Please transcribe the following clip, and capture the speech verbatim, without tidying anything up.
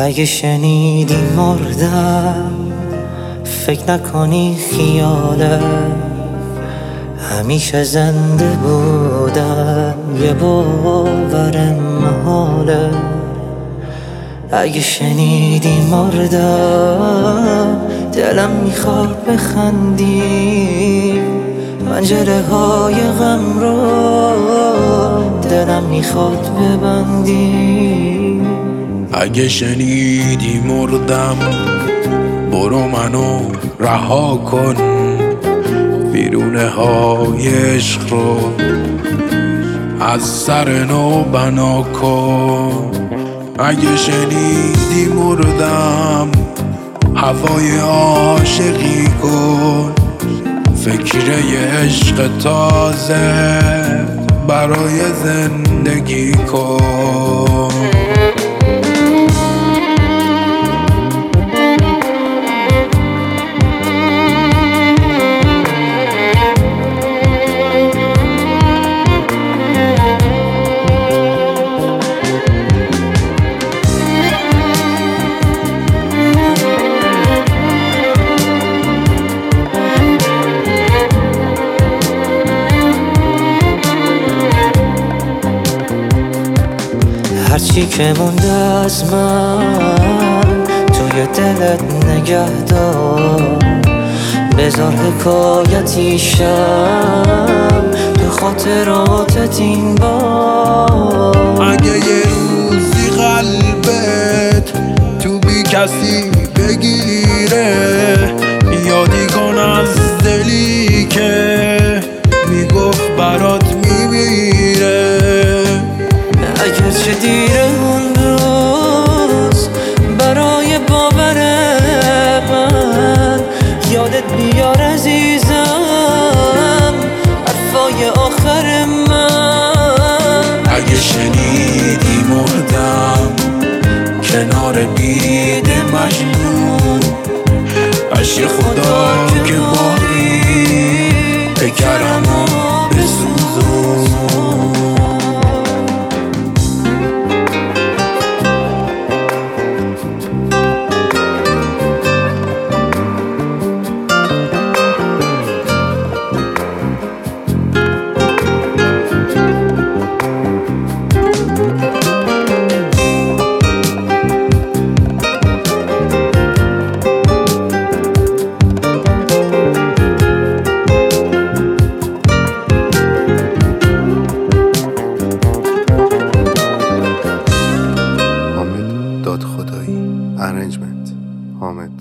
اگه شنیدی مردم فکر نکنی خیاله، همیشه زنده بودم یه باورم محاله. اگه شنیدی مردم دلم میخواد بخندی، پنجره های غم رو دلم میخواد ببندی. اگه شنیدی مردم برو منو رها کن، بیرونه های عشق رو از سر نو بنا کن. اگه شنیدی مردم هوای عاشقی کن، فکر یه عشق تازه برای زندگی کن. هرچی که مونده از من توی دلت نگه دار، بذار حکایتی شم تو خاطراتت این بار. اگه یه روزی قلبت تو بی کسی بگیره، یادی کن از دلی که میگفت برات میمیره. اگر چه دیره اون روز برای باور من، یادت بیار عزیزم حرفای آخر من. اگه شنیدی مردم کنار بید مجنون، عشق خدا که باری بکرم و بسوزون. داد خدایی ارنجمنت حامد